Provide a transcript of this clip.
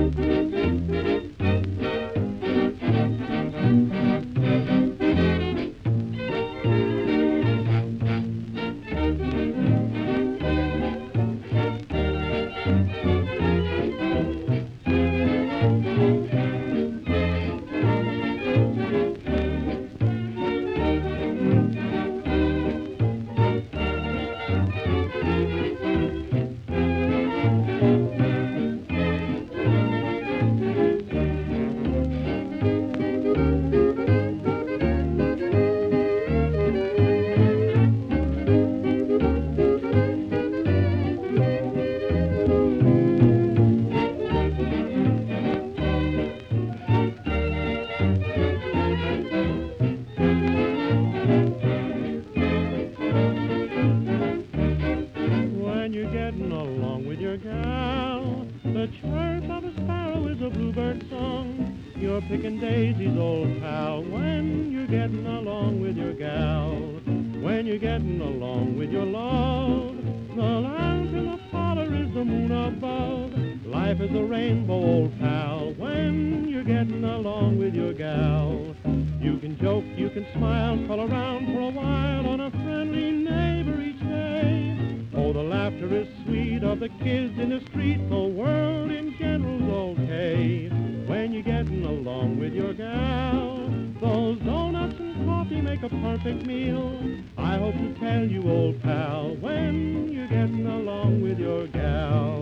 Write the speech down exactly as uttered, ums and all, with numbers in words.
When you're getting along with your gal, the chirp of a sparrow is a bluebird song. You're picking daisies, old pal, when you're getting along with your gal. When you're getting along with your love, the lamp in the parlor is the moon above. Life is a rainbow, old pal, when you're getting along with your gal. You can joke, you can smile, call around for a while on a friendly neighbor each day. Oh, the laughter is sweet of the kids in the street, the world in general's okay. When you're getting along with your gal, those donuts and coffee make a perfect meal. I hope to tell you, old pal, when you're getting along with your gal.